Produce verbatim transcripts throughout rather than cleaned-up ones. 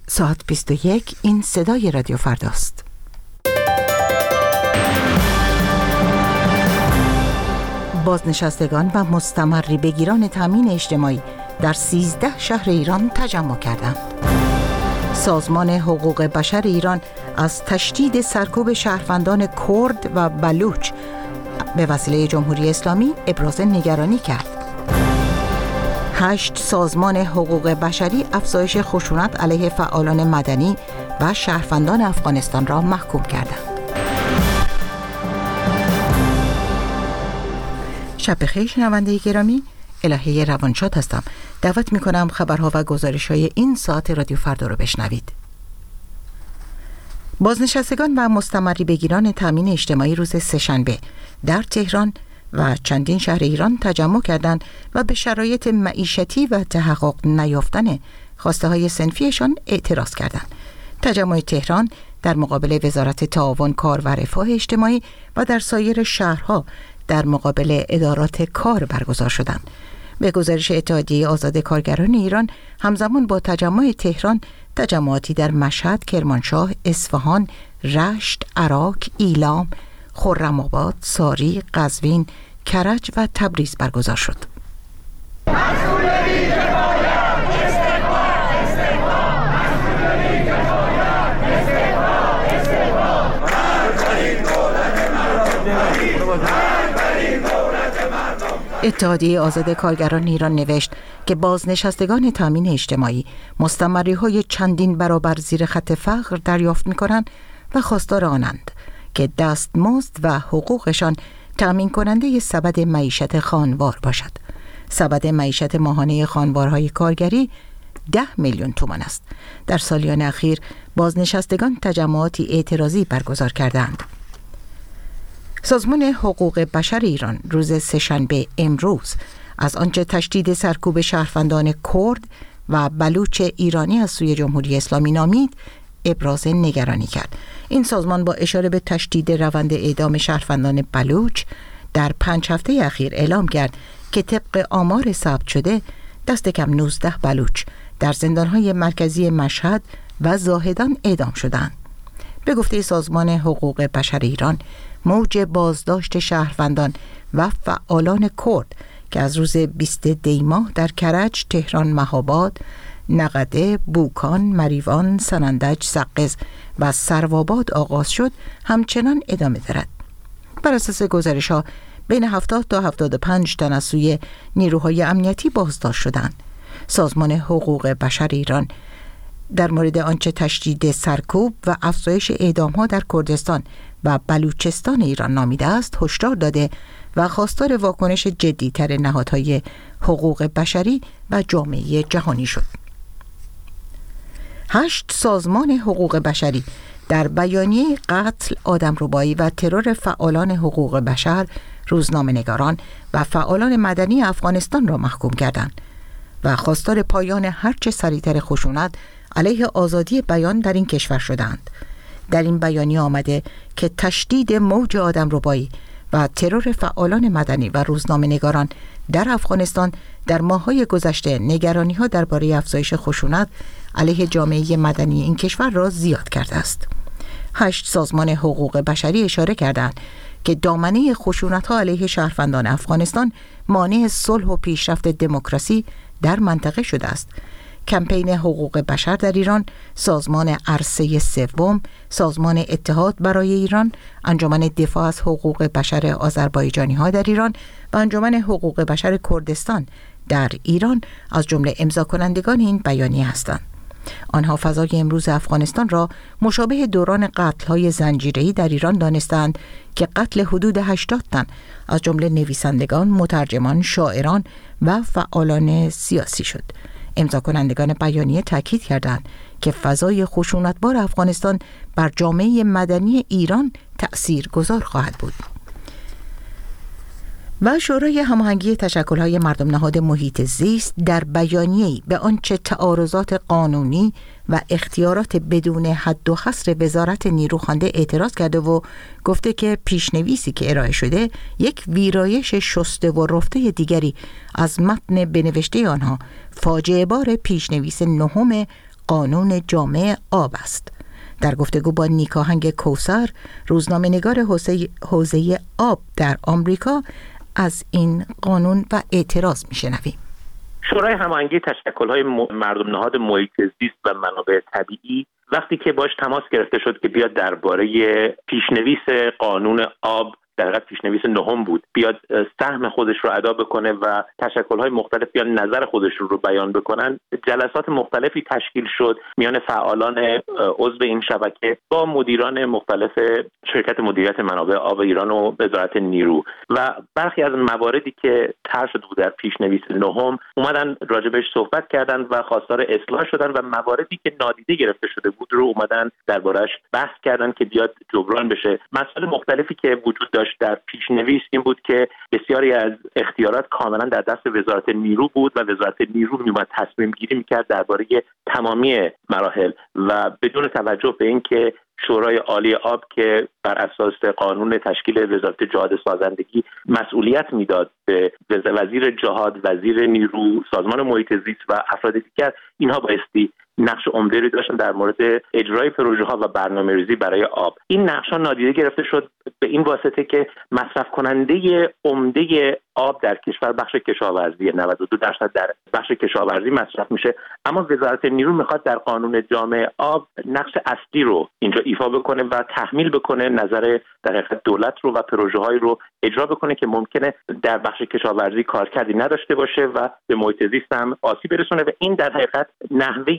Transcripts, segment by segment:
ساعت بیست و یک. این صدای رادیو فرداست. بازنشستگان و مستمری بگیران تامین اجتماعی در سیزده شهر ایران تجمع کردند. سازمان حقوق بشر ایران از تشدید سرکوب شهروندان کرد و بلوچ به وسیله جمهوری اسلامی ابراز نگرانی کرد. هشت سازمان حقوق بشری افزایش خشونت علیه فعالان مدنی و شهروندان افغانستان را محکوم کردند. شب بخیر شنونده گرامی، الهه روانشاد هستم. دعوت میکنم خبرها و گزارش‌های این ساعت رادیو فردا رو بشنوید. بازنشستگان و مستمری بگیران تامین اجتماعی روز سه‌شنبه در تهران و چندین شهر ایران تجمع کردند و به شرایط معیشتی و تحقق نیافتن خواسته های صنفیشان اعتراض کردند. تجمع تهران در مقابل وزارت تعاون کار و رفاه اجتماعی و در سایر شهرها در مقابل ادارات کار برگزار شدند. به گزارش اتحادیه آزاد کارگران ایران، همزمان با تجمع تهران، تجمعاتی در مشهد، کرمانشاه، اصفهان، رشت، عراق، ایلام، خرم‌آباد، ساری، قزوین، کرج و تبریز برگزار شد. اتحادیه آزاد کارگران ایران نوشت که بازنشستگان تامین اجتماعی مستمری‌های چندین برابر زیر خط فقر دریافت می‌کنند و خواستار آنند که دستمزد و حقوقشان تامین کننده سبد معیشت خانوار باشد. سبد معیشت ماهانه خانوارهای کارگری ده میلیون تومان است. در سالیان اخیر بازنشستگان تجمعاتی اعتراضی برگزار کردند. سازمان حقوق بشر ایران روز سه‌شنبه امروز از آنچه تشدید سرکوب شهروندان کرد و بلوچ ایرانی از سوی جمهوری اسلامی نامید ابراز نگرانی کرد. این سازمان با اشاره به تشدید روند اعدام شهروندان بلوچ در پنج هفته اخیر اعلام کرد که طبق آمار ثبت شده دست کم نوزده بلوچ در زندانهای مرکزی مشهد و زاهدان اعدام شدند. به گفته سازمان حقوق بشر ایران، موج بازداشت شهروندان و فعالان کرد که از روز بیست دی ماه در کرج، تهران، مهاباد، نقده، بوکان، مریوان، سنندج، سقز و سروآباد آغاز شد همچنان ادامه دارد. بر اساس گزارش‌ها بین هفتاد تا هفتاد و پنج تن از سوی نیروهای امنیتی بازداشت شدند. سازمان حقوق بشر ایران در مورد آنچه تشدید سرکوب و افزایش اعدام‌ها در کردستان و بلوچستان ایران نامیده است هشدار داده و خواستار واکنش جدی‌تر نهادهای حقوق بشری و جامعه جهانی شد. هشت سازمان حقوق بشری در بیانیه قتل، آدمربایی و ترور فعالان حقوق بشر، روزنامه‌نگاران و فعالان مدنی افغانستان را محکوم کردند و خواستار پایان هرچه سریعتر خشونت علیه آزادی بیان در این کشور شدند. در این بیانیه آمده که تشدید موج آدمربایی و ترور فعالان مدنی و روزنامه‌نگاران در افغانستان در ماه‌های گذشته نگرانی‌ها درباره افزایش خشونت علیه جامعه مدنی این کشور را زیاد کرده است. هشت سازمان حقوق بشری اشاره کردند که دامنه خشونت‌ها علیه شهروندان افغانستان مانع صلح و پیشرفت دموکراسی در منطقه شده است. کمپین حقوق بشر در ایران، سازمان عرصه سوم، سازمان اتحاد برای ایران، انجمن دفاع از حقوق بشر آذربایجانی‌ها در ایران و انجمن حقوق بشر کردستان در ایران از جمله امضا کنندگان این بیانیه هستند. آنها فضای امروز افغانستان را مشابه دوران قتل‌های زنجیره‌ای در ایران دانستند که قتل حدود هشتاد تن از جمله نویسندگان، مترجمان، شاعران و فعالان سیاسی شد. امضا کنندگان بیانیه تاکید کردند که فضای خشونتبار افغانستان بر جامعه مدنی ایران تأثیرگذار خواهد بود. و شورای هماهنگی تشکل‌های مردم نهاد محیط زیست در بیانیه‌ای به آنچه تعارضات قانونی و اختیارات بدون حد و حصر وزارت نیروخوانده اعتراض کرده و گفته که پیشنویسی که ارائه شده یک ویرایش شسته و رفته دیگری از متن بنوشته آنها فاجعه بار پیشنویس نهم قانون جامع آب است. در گفتگو با نیکاهنگ کوثر، روزنامه‌نگار حوزه حوزه آب در آمریکا، از این قانون و اعتراض میشنویم. شورای هماهنگی تشکل‌های مردم نهاد محیط زیست و منابع طبیعی وقتی که باش تماس گرفته شد که بیاد درباره پیشنویس قانون آب، در حقیقت پیشنویس نهم بود، بیاد سهم خودش رو ادا بکنه و تشکل‌های مختلف بیان نظر خودشون رو بیان بکنن، جلسات مختلفی تشکیل شد میان فعالان عضو این شبکه با مدیران مختلف شرکت مدیریت منابع آب ایران و وزارت نیرو و برخی از مواردی که طرح شده بود در پیشنویس نهم اومدن راجبش صحبت کردن و خواستار اصلاح شدن و مواردی که نادیده گرفته شده بود رو اومدن دربارش بحث کردن که بیاد جبران بشه. مسائل مختلفی که وجود داشت در پیشنویس این بود که بسیاری از اختیارات کاملا در دست وزارت نیرو بود و وزارت نیرو میومد تصمیم گیری میکرد درباره تمامی مراحل و بدون توجه به اینکه شورای عالی آب که بر اساس قانون تشکیل وزارت جهاد سازندگی مسئولیت میداد به وزیر جهاد، وزیر نیرو، سازمان محیط زیست و افراد دیگر، اینها بایستی نقش عمده‌ای داشتن در مورد اجرای پروژه‌ها و برنامه‌ریزی برای آب. این نقش‌ها نادیده گرفته شد به این واسطه که مصرف کننده عمده آب در کشور بخش کشاورزی، نود و دو درصد در بخش کشاورزی مصرف میشه، اما وزارت نیرو میخواد در قانون جامع آب نقش اصلی رو اینجا ایفا بکنه و تحمیل بکنه نظر در حقیقت دولت رو و پروژه‌هایی رو اجرا بکنه که ممکنه در بخش کشاورزی کارکردی نداشته باشه و به محیط زیست هم آسیب برسونه و این در حقیقت نحوه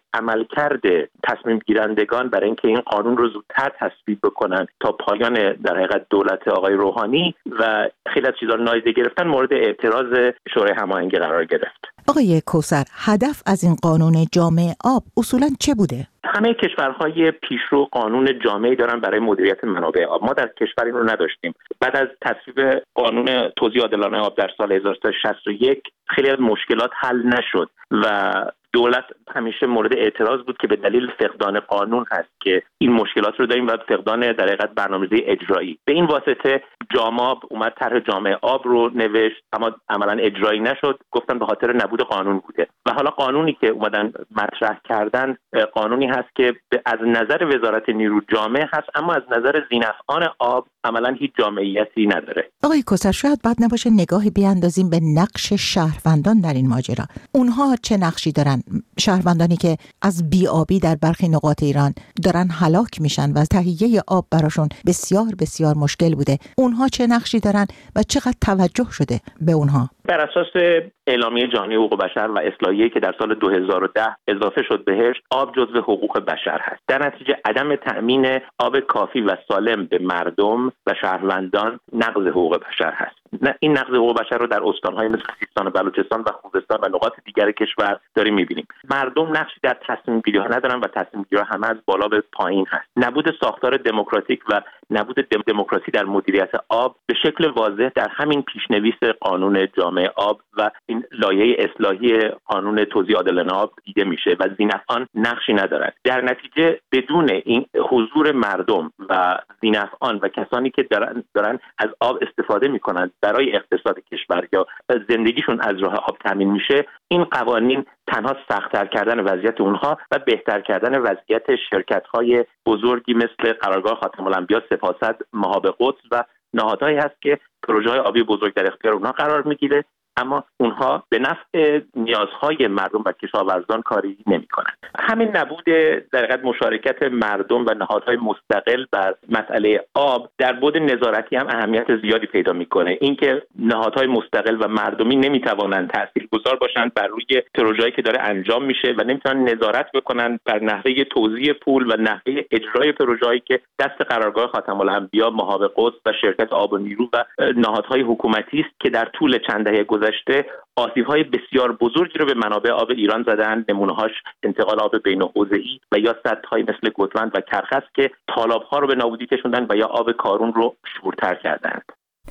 عملکرد تصمیم گیرندگان برای اینکه این قانون رو زودتر تصویب بکنن تا پایان در حقیقت دولت آقای روحانی و خیلی از چیزا نادیده گرفتن مورد اعتراض شورای هماهنگی قرار گرفت. آقای کوثر، هدف از این قانون جامع آب اصولاً چه بوده؟ همه کشورهای پیشرو قانون جامعی دارن برای مدیریت منابع آب. ما در کشور این رو نداشتیم. بعد از تصویب قانون توزیع عادلانه آب در سال هزار و سیصد و شصت و یک خیلی از مشکلات حل نشد و دولت همیشه مورد اعتراض بود که به دلیل فقدان قانون هست که این مشکلات رو داریم و فقدان در حقیقت برنامه‌ریزی اجرایی. به این واسطه جامآب اومد طرح جامع آب رو نوشت، اما عملاً اجرایی نشد. گفتن به خاطر نبود قانون بوده و حالا قانونی که اومدن مطرح کردن قانونی هست که از نظر وزارت نیرو جامع هست، اما از نظر ذی‌نفعان آب عملاً هیچ جامعیتی نداره. آقای کوثر، شاید بد نباشه نگاهی بیاندازیم به نقش شهروندان در این ماجرا. اونها چه نقشی دارن؟ شهروندانی که از بی‌آبی در برخی نقاط ایران دارن هلاک میشن و تهیه آب براشون بسیار بسیار مشکل بوده، اونها چه نقشی دارن و چقدر توجه شده به اونها؟ بر اساس اعلامیه جهانی حقوق بشر و اصلاحیه‌ای که در سال دو هزار و ده اضافه شد بهش، آب جزو حقوق بشر هست. در نتیجه عدم تأمین آب کافی و سالم به مردم و شهروندان نقض حقوق بشر هست. این نقض حقوق بشر رو در استان‌های مثل سیستان و بلوچستان و خوزستان و نقاط دیگر کشور داریم می‌بینیم. مردم نقشی در تصمیم گیری‌ها ندارن و تصمیم گیری‌ها همه از بالا به پایین هست. نبود ساختار دموکراتیک و نبود دم- دموکراسی در مدیریت آب به شکل واضح در همین پیشنویس قانون جامع آب و این لایحه اصلاحی قانون توزیع عادلانه آب دیده میشه و ذی‌نفعان نقشی ندارند. در نتیجه بدون این حضور مردم و ذی‌نفعان و کسانی که دارن, دارن از آب استفاده میکنند برای اقتصاد کشور یا زندگیشون از راه آب تامین میشه، این قوانین تنها سخت‌تر کردن وضعیت اونها و بهتر کردن وضعیت شرکت‌های بزرگی مثل قرارگاه خاتم الانبیا، سپاست، مهاب قدس و نهادهایی هست که پروژه‌های آبی بزرگ در اختیار اونها قرار میگیره، اما اونها به نفع نیازهای مردم و کشاورزان کاری نمی‌کنند. همین نبود در حقیقت مشارکت مردم و نهادهای مستقل بر مسئله آب در بعد نظارتی هم اهمیت زیادی پیدا می‌کنه. اینکه نهادهای مستقل و مردمی نمی‌توانند تاثیرگذار باشند بر روی پروژه‌ای که داره انجام میشه و نمی‌تونن نظارت بکنن بر نحوه توزیع پول و نحوه اجرای پروژه‌ای که دست قرارگاه خاتم الانبیا، مهاب قدس و شرکت آب و نیرو و نهادهای حکومتی است که در طول چند دهه گذشته آسیب‌های بسیار بزرگی رو به منابع آب ایران زدن. نمونه‌هاش انتقال آب بین‌الحوضه‌ای و یا سدهای مثل گتوند و کرخس که تالاب‌ها رو به نابودی کشوندن و یا آب کارون رو شورتر کردند.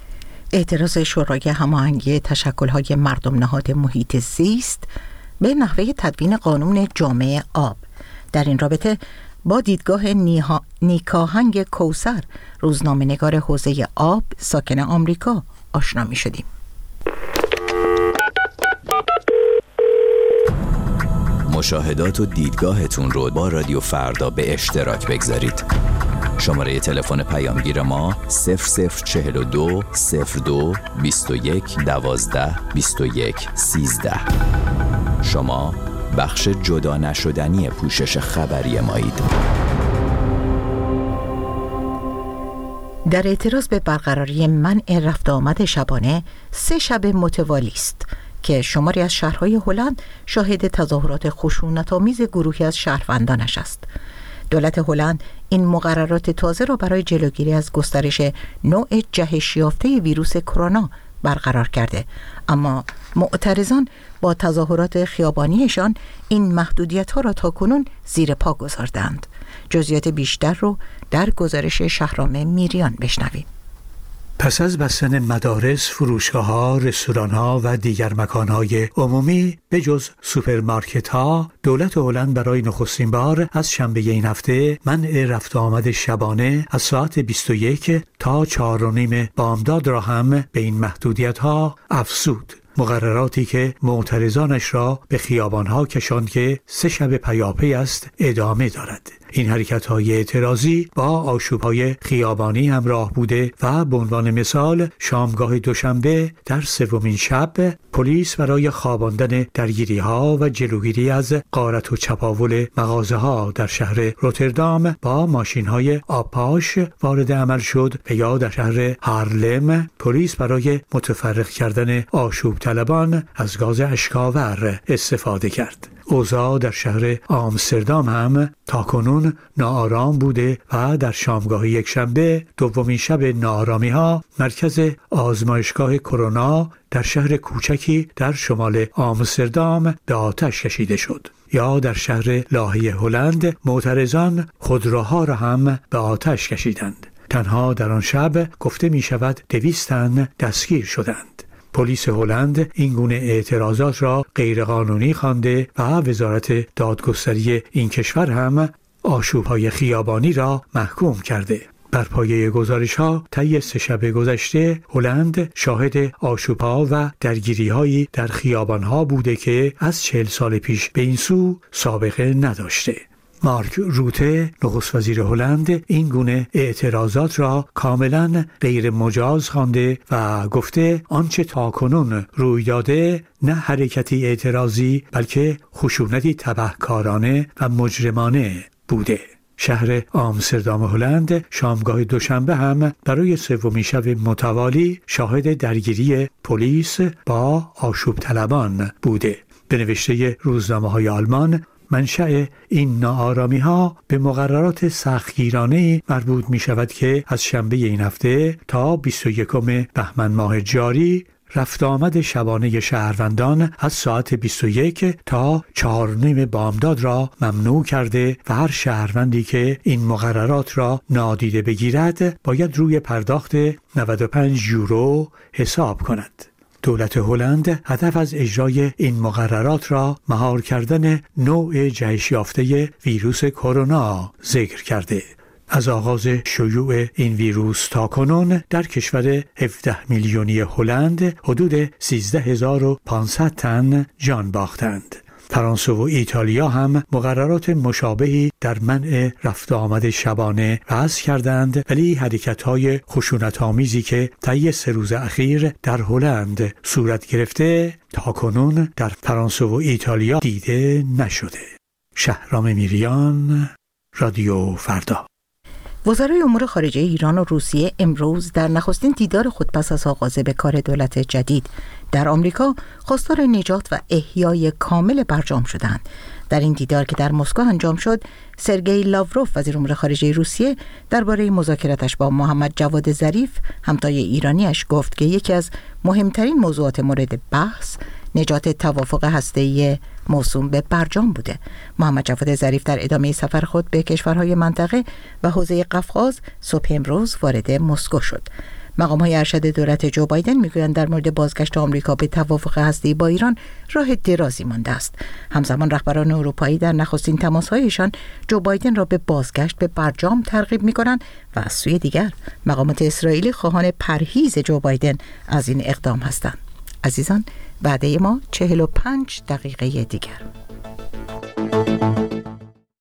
اعتراض شورای هماهنگی تشکل‌های مردم نهاد محیط زیست به نحوه تدوین قانون جامع آب. در این رابطه با دیدگاه نیها... نیکاهنگ کوثر، روزنامه‌نگار حوزه آب ساکن آمریکا، آشنا می‌شدیم. مشاهدات و دیدگاهتون رو با رادیو فردا به اشتراک بگذارید. شماره تلفن پیامگیر ما صفر صفر چهل و دو صفر دو بیست و یک دوازده بیست و یک سیزده. شما بخش جدا نشدنی پوشش خبری مایید. در اعتراض به برقراری منع رفت آمد شبانه سه شب متوالی است که شماری از شهرهای هلند شاهد تظاهرات خشونت‌آمیز گروهی از شهروندانش است. دولت هلند این مقررات تازه را برای جلوگیری از گسترش نوع جهش یافته ویروس کرونا برقرار کرده، اما معترضان با تظاهرات خیابانیشان این محدودیت‌ها را تاکنون زیر پا گذاردند. جزئیات بیشتر رو در گزارش شهرام میریان بشنویم. پس از بستن مدارس، فروشگاه‌ها، رستوران‌ها و دیگر مکان‌های عمومی به جز سوپرمارکت‌ها، دولت هلند برای نخستین بار از شنبه این هفته منع رفت و آمد شبانه از ساعت بیست و یک تا چهار و نیم بامداد را هم به این محدودیت‌ها افزود. مقرراتی که معترضانش را به خیابان‌ها کشاند که سه شب پیاپی است ادامه دارد. این حرکت‌های اعتراضی با آشوب‌های خیابانی همراه بوده و به عنوان مثال شامگاه دوشنبه در سومین شب پلیس برای خواباندن درگیری‌ها و جلوگیری از غارت و چپاول مغازه‌ها در شهر روتردام با ماشین‌های آبپاش وارد عمل شد و یا در شهر هارلم پلیس برای متفرق کردن آشوب طلبان از گاز اشک‌آور استفاده کرد. اوضاع در شهر آمستردام هم تاکنون ناآرام بوده و در شامگاه یک شنبه دومین شب ناآرامی ها مرکز آزمایشگاه کرونا در شهر کوچکی در شمال آمستردام به آتش کشیده شد. یا در شهر لاهی هلند معترضان خودروها را هم به آتش کشیدند. تنها در آن شب گفته می شود دویست تن دستگیر شدند. پلیس هلند این گونه اعتراضات را غیرقانونی خوانده و وزارت دادگستری این کشور هم آشوب‌های خیابانی را محکوم کرده. بر پایه گزارش‌ها طی سه شب گذشته هلند شاهد آشوب‌ها و درگیری‌هایی در خیابان‌ها بوده که از چهل سال پیش به این سو سابقه نداشته. مارک روته نخست وزیر هلند این گونه اعتراضات را کاملا غیر مجاز خوانده و گفته آنچه تاکنون روی داده نه حرکتی اعتراضی بلکه خشونتی تبهکارانه و مجرمانه بوده. شهر آمستردام هلند شامگاه دوشنبه هم برای سومین شب متوالی شاهد درگیری پلیس با آشوب طلبان بوده. به نوشته روزنامه‌های آلمان منشأ این ناآرامی ها به مقررات سختگیرانه مربوط می شود که از شنبه این هفته تا بیست و یکم بهمن ماه جاری رفت آمد شبانه شهروندان از ساعت بیست و یک تا چهار و نیم بامداد را ممنوع کرده و هر شهروندی که این مقررات را نادیده بگیرد باید روی پرداخت نود و پنج یورو حساب کند. دولت هلند هدف از اجرای این مقررات را مهار کردن نوع جهش یافته ویروس کرونا ذکر کرده. از آغاز شیوع این ویروس تا کنون در کشور هفده میلیونی هلند حدود سیزده هزار و پانصد تن جان باختند. فرانسه و ایتالیا هم مقررات مشابهی در منع رفت آمد شبانه وضع کردند، ولی حرکت‌های خشونت‌آمیزی که طی سه روز اخیر در هلند صورت گرفته تاکنون در فرانسه و ایتالیا دیده نشده. شهرام میریان، رادیو فردا. وزرای امور خارجه ایران و روسیه امروز در نخستین دیدار خود پس از آغاز به کار دولت جدید در آمریکا خواستار نجات و احیای کامل برجام شدند. در این دیدار که در مسکو انجام شد، سرگئی لاوروف وزیر امور خارجه روسیه درباره مذاکراتش با محمد جواد ظریف همتای ایرانیش گفت که یکی از مهمترین موضوعات مورد بحث نجات توافق هسته‌ای موسوم به برجام بوده. محمد جواد ظریف در ادامه سفر خود به کشورهای منطقه و حوزه قفقاز صبح امروز وارد مسکو شد. مقام‌های ارشد دولت جو بایدن میگویند در مورد بازگشت آمریکا به توافق هسته‌ای با ایران راه درازی مانده است. همزمان رهبران اروپایی در نخستین تماس‌هایشان جو بایدن را به بازگشت به برجام ترغیب می‌کنند و از سوی دیگر مقامات اسرائیلی خواهان پرهیز جو بایدن از این اقدام هستند. عزیزان، بعد ما چهل و پنج دقیقه دیگر.